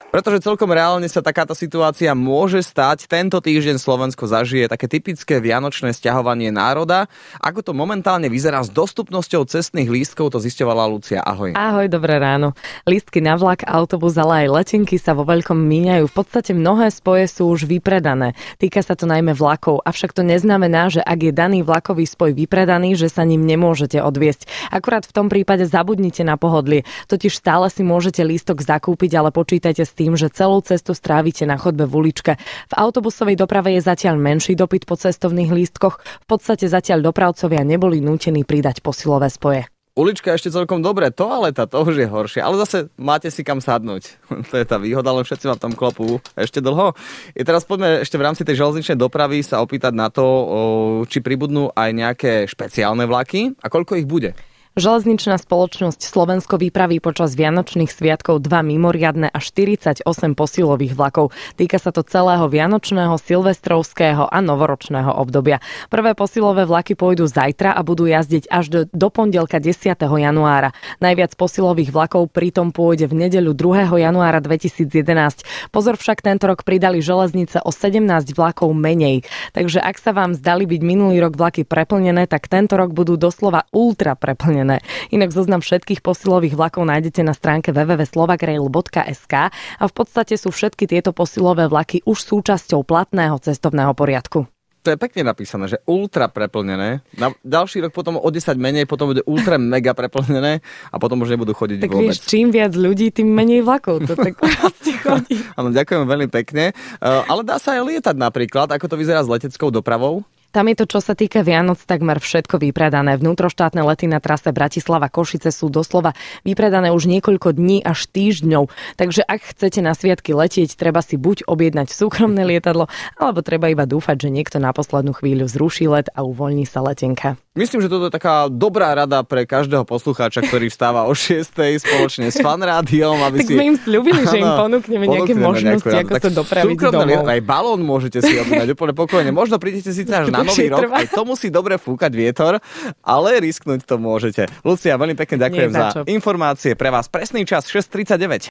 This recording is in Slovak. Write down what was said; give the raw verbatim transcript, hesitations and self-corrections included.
Pretože celkom reálne sa takáto situácia môže stať. Tento týždeň Slovensko zažije také typické vianočné sťahovanie národa. Ako to momentálne vyzerá s dostupnosťou cestných lístkov, to zisťovala Lucia. Ahoj. Ahoj, dobré ráno. Lístky na vlak, autobus, ale aj letenky sa vo veľkom míňajú. V podstate mnohé spoje sú už vypredané. Týka sa to najmä vlakov, avšak to neznamená, že ak je daný vlakový spoj vypredaný, že sa ním nemôžete odviesť. Akurát v tom prípade zabudnite na pohodlie. Totiž stále si môžete lístok zakúpiť, ale počítajte s tým, že celú cestu strávite na chodbe v uličke. V autobusovej doprave je zatiaľ menší dopyt po cestovných lístkoch. V podstate zatiaľ dopravcovia neboli nútení pridať posilové spoje. Ulička ešte celkom dobre, toaleta to už je horšie, ale zase máte si kam sadnúť. To je tá výhoda, len všetci vám tam klopú ešte dlho. I teraz poďme ešte v rámci tej železničnej dopravy sa opýtať na to, či pribudnú aj nejaké špeciálne vlaky a koľko ich bude. Železničná spoločnosť Slovensko vypraví počas vianočných sviatkov dva mimoriadne a štyridsaťosem posilových vlakov. Týka sa to celého vianočného, silvestrovského a novoročného obdobia. Prvé posilové vlaky pôjdu zajtra a budú jazdiť až do, do pondelka desiateho januára. Najviac posilových vlakov pritom pôjde v nedeľu druhého januára dvetisícjedenásť. Pozor, však tento rok pridali železnice o sedemnásť vlakov menej. Takže ak sa vám zdali byť minulý rok vlaky preplnené, tak tento rok budú doslova ultra preplnené. Inak zoznam všetkých posilových vlakov nájdete na stránke w w w bodka slovakrail bodka es ká a v podstate sú všetky tieto posilové vlaky už súčasťou platného cestovného poriadku. To je pekne napísané, že ultra preplnené. Na ďalší rok potom o desať menej, potom bude ultra mega preplnené a potom už nebudú chodiť tak vôbec. Tak vieš, čím viac ľudí, tým menej vlakov. To tak proste chodí. Áno, ďakujem veľmi pekne. Uh, ale dá sa aj lietať napríklad. Ako to vyzerá s leteckou dopravou? Tam je to, čo sa týka Vianoc, takmer všetko vypredané. Vnútroštátne lety na trase Bratislava-Košice sú doslova vypredané už niekoľko dní až týždňov. Takže ak chcete na sviatky letieť, treba si buď objednať súkromné lietadlo, alebo treba iba dúfať, že niekto na poslednú chvíľu zruší let a uvoľní sa letenka. Myslím, že toto je taká dobrá rada pre každého poslucháča, ktorý vstáva o šiestej spoločne s Fan rádiom, aby tak si... sme im sľúbili, že im ponúkneme nejaké možnosti, ako sa dopraviť domov. Aj balón môžete si objednať úplne pokojne. Možno prídete síce až na nový rok, aj to musí dobre fúkať vietor, ale risknúť to môžete. Lucia, veľmi pekne ďakujem za, za informácie. Pre vás presný čas šesť tridsaťdeväť.